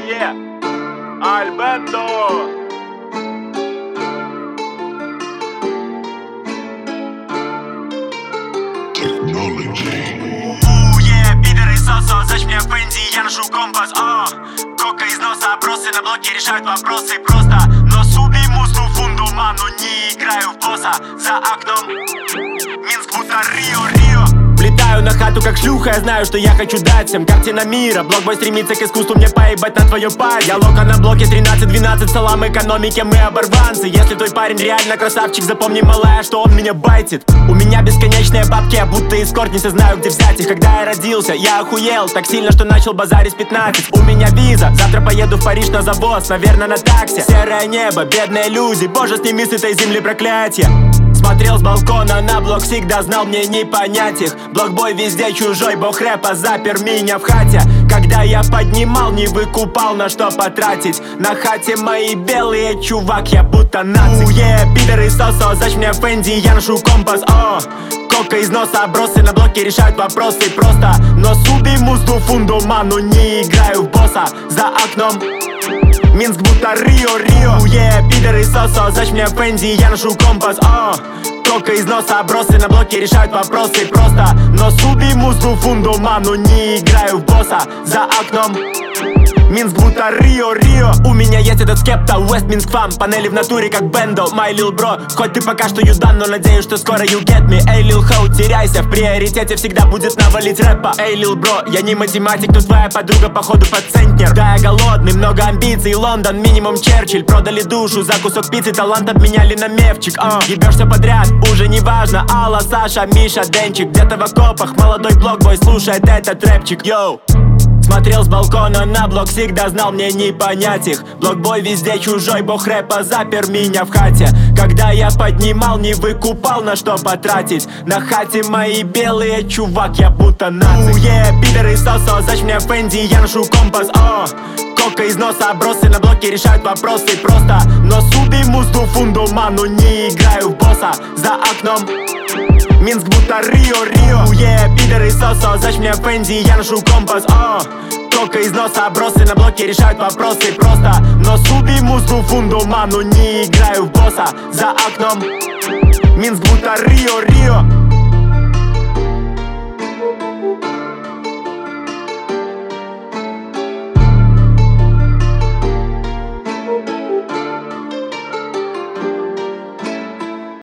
yeah. Альбендо. Пидоры сосо, зачем мне Фэнди, я ношу компас, кока из носа, бросы на блоке решают вопросы просто. Но субимусу фундуману, не играю в босса. За окном Минск, будто Рио. Влетаю на хату как шлюха, я знаю, что я хочу дать всем. Картина мира, блокбой стремится к искусству, мне поебать на твою пать. Я лока на блоке 13-12, салам экономике, мы оборванцы. Если твой парень реально красавчик, запомни, малая, что он меня байтит. У меня бесконечные бабки, я будто из Кортниса знаю, где взять их. Когда я родился, я охуел так сильно, что начал базарить 15. У меня виза, завтра поеду в Париж на завоз, наверное, на такси. Серое небо, бедные люди, боже, сними с этой земли проклятие. Смотрел с балкона на блок, всегда знал, мне не понять их. Блокбой везде чужой, бог рэпа запер меня в хате. Когда я поднимал, не выкупал, на что потратить. На хате мои белые, чувак, я будто нацик. Пидоры сосо, зачем мне Фэнди, я ношу компас, кока из носа, бросы на блоке решают вопросы просто. Но субимусу фундуману, не играю в босса. За окном Минск, будто Рио. Пидоры сосо, зачем мне Фэнди, я ношу компас, кока из носа, бросы на блоке решают вопросы просто. Но субимусу фундуману, не играю в босса. За окном Минск, будто Рио. У меня есть этот скепта, West Minsk фам. Панели в натуре, как Бендо, my lil bro. Хоть ты пока что юдан, но надеюсь, что скоро you get me. Эй, lil ho, теряйся, в приоритете всегда будет навалить рэпа. Эй, lil bro, я не математик, но твоя подруга походу под центнер. Да, я голодный, много амбиций, Лондон, минимум Черчилль. Продали душу за кусок пиццы, талант обменяли на мевчик. Ебешься подряд, уже не важно. Алла, Саша, Миша, Денчик. Где-то в окопах молодой блокбой слушает этот рэпчик, йоу. Смотрел с балкона на блок, всегда знал, мне не понять их. Блокбой везде чужой, бог рэпа запер меня в хате. Когда я поднимал, не выкупал, на что потратить. На хате мои белые, чувак, я будто нацик. Пидоры сосо, зачем мне Фэнди, я ношу компас, кока из носа, бросы на блоке решают вопросы просто. Но субимусу фундуману, не играю в босса. За окном Минск, будто Рио. Пидоры сосо, зачем мне Фэнди, я ношу компас, кока из носа, бросы на блоке решают вопросы просто. Но субимусу фундуману, не играю в босса. За окном Минск, будто Рио.